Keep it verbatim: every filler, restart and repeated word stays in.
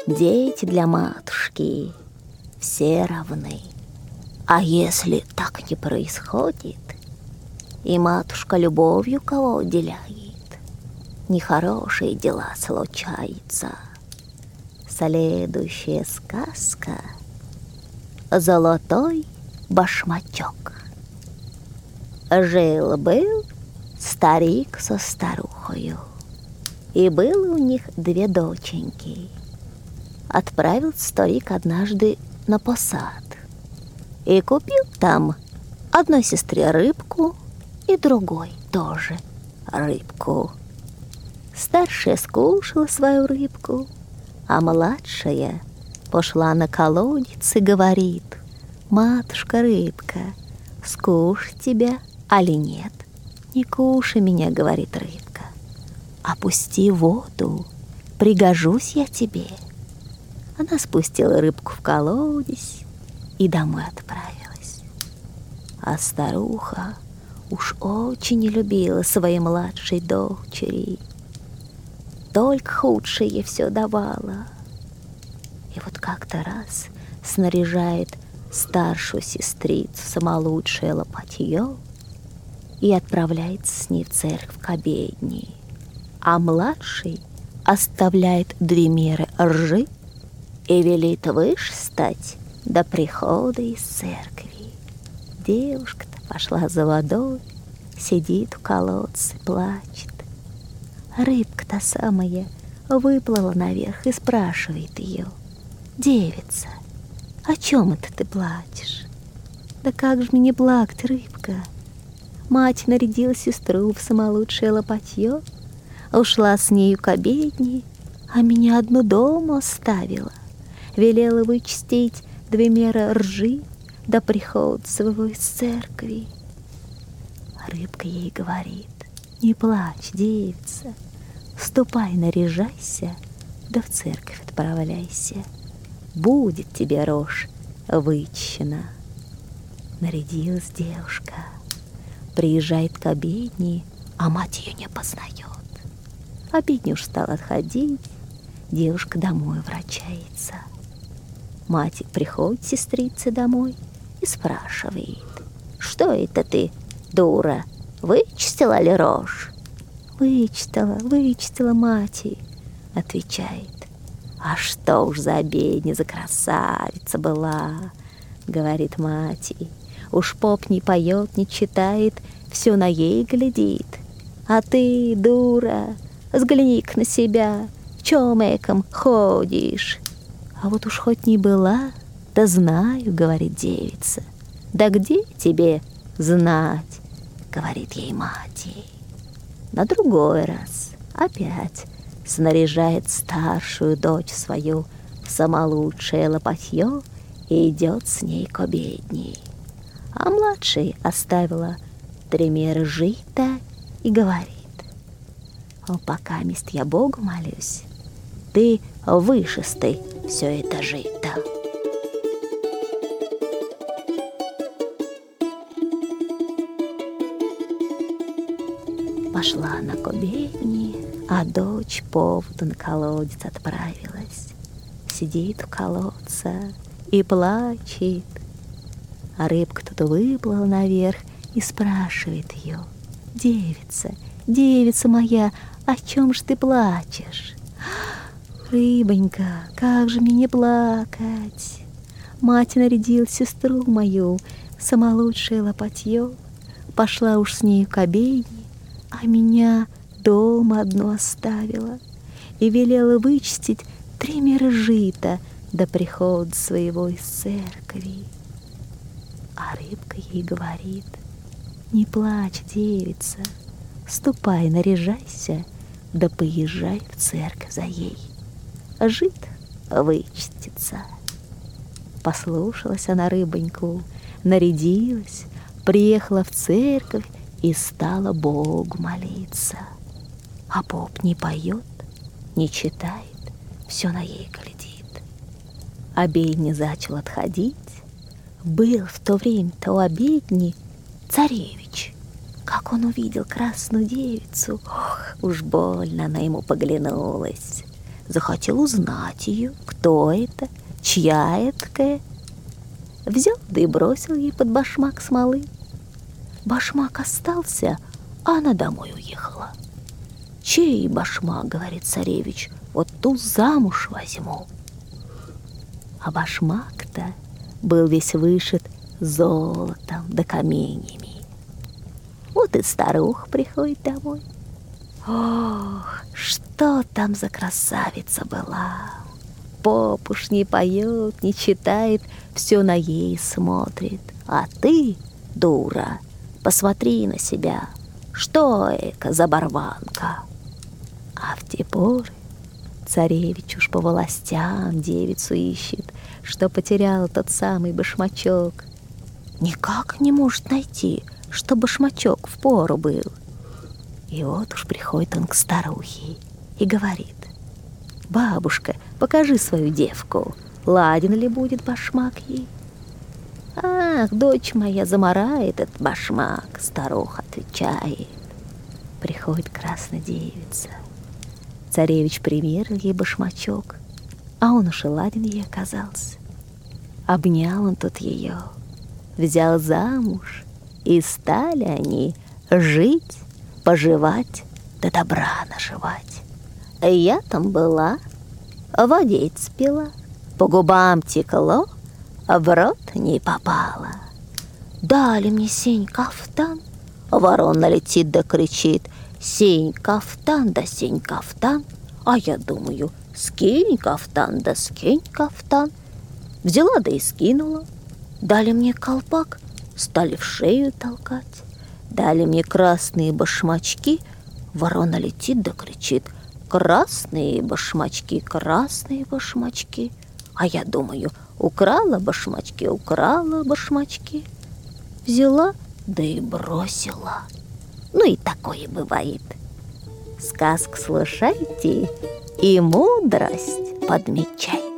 Дети для матушки все равны. А если так не происходит, и матушка любовью кого уделяет, нехорошие дела случаются. Следующая сказка «Золотой башмачок». Жил-был старик со старухою, и было у них две доченьки. Отправил старик однажды на посад и купил там одной сестре рыбку и другой тоже рыбку. Старшая скушала свою рыбку, а младшая пошла на колодец и говорит: «Матушка рыбка, скушай тебя, али нет?» «Не кушай меня, — говорит рыбка, — опусти в воду, пригожусь я тебе». Она спустила рыбку в колодец и домой отправилась. А старуха уж очень не любила своей младшей дочери. Только худшее ей все давала. И вот как-то раз снаряжает старшую сестрицу самолучшее лопатье и отправляется с ней в церковь к обедне. А младший оставляет две меры ржи и велит выше стать до прихода из церкви. Девушка-то пошла за водой, сидит у колодца, плачет. Рыбка-то самая выплыла наверх и спрашивает ее: «Девица, о чем это ты плачешь?» «Да как же мне плакать, рыбка? Мать нарядила сестру в самолучшее лопатье, ушла с нею к обедне, а меня одну дома оставила. Велела вычистить две меры ржи до прихода своего из церкви». Рыбка ей говорит: «Не плачь, девица, ступай, наряжайся, да в церковь отправляйся. Будет тебе рожь вычищена». Нарядилась девушка, приезжает к обедне, а мать ее не познает. Обедня уж стала отходить, девушка домой врачается. Мать приходит сестрица домой и спрашивает: «Что это ты, дура, вычистила ли рожь?» «Вычистила, вычистила, мать», — отвечает. «А что уж за обедня, за красавица была», — говорит мать. «Уж поп не поет, не читает, все на ей глядит. А ты, дура, взгляни-ка на себя, в чем эком ходишь?» «А вот уж хоть не была, да знаю», — говорит девица. «Да где тебе знать?» — говорит ей мать. На другой раз опять снаряжает старшую дочь свою в самолучшее лопатье и идет с ней к обедне. А младшей оставила три меры жита и говорит: «О, пока мест я Богу молюсь, ты вышестай все это жито». Пошла она к обедне, а дочь по воду на колодец отправилась. Сидит у колодца и плачет. А рыбка тут выплыла наверх и спрашивает ее: «Девица, девица моя, о чем ж ты плачешь?» «Рыбонька, как же мне не плакать? Мать нарядила сестру мою в самолучшее лопатье, пошла уж с нею к обедне, а меня дома одну оставила и велела вычистить три меры жита до прихода своего из церкви». А рыбка ей говорит: «Не плачь, девица, ступай, наряжайся, да поезжай в церковь за ей. Жит вычистится». Послушалась она рыбоньку, нарядилась, приехала в церковь и стала Богу молиться. А поп не поет, не читает, все на ей глядит. Обедня начал отходить. Был в то время-то у обедни царевич. Как он увидел красную девицу, ох, уж больно она ему поглянулась. захотел узнать ее, кто это, чья это. Взял да и бросил ей под башмак смолы. Башмак остался, а она домой уехала. «Чей башмак, — говорит царевич, — вот ту замуж возьму». А башмак-то был весь вышит золотом да каменьями. Вот и старуха приходит домой. Ох, что там за красавица была! Поп уж не поет, не читает, все на ей смотрит. А ты, дура, посмотри на себя, что это за барванка? А в те поры царевич уж по властям девицу ищет, что потерял тот самый башмачок. Никак не может найти, что башмачок впору был. И вот уж приходит он к старухе и говорит: «Бабушка, покажи свою девку, ладен ли будет башмак ей?» «Ах, дочь моя, замарает этот башмак», — старуха отвечает. Приходит красная девица. Царевич примерил ей башмачок, а он уж и ладен ей оказался. Обнял он тут ее, взял замуж, и стали они жить, поживать, да добра наживать. Я там была, водиц пила, по губам текло, а в рот не попала. Дали мне сень кафтан, ворона летит да кричит: «Сень кафтан да сень кафтан!» А я думаю: скинь кафтан да скинь кафтан. Взяла да и скинула. Дали мне колпак, стали в шею толкать. Дали мне красные башмачки, ворона летит да кричит: «Красные башмачки, красные башмачки!» А я думаю: украла башмачки, украла башмачки. Взяла да и бросила. Ну и такое бывает. Сказку слушайте и мудрость подмечайте.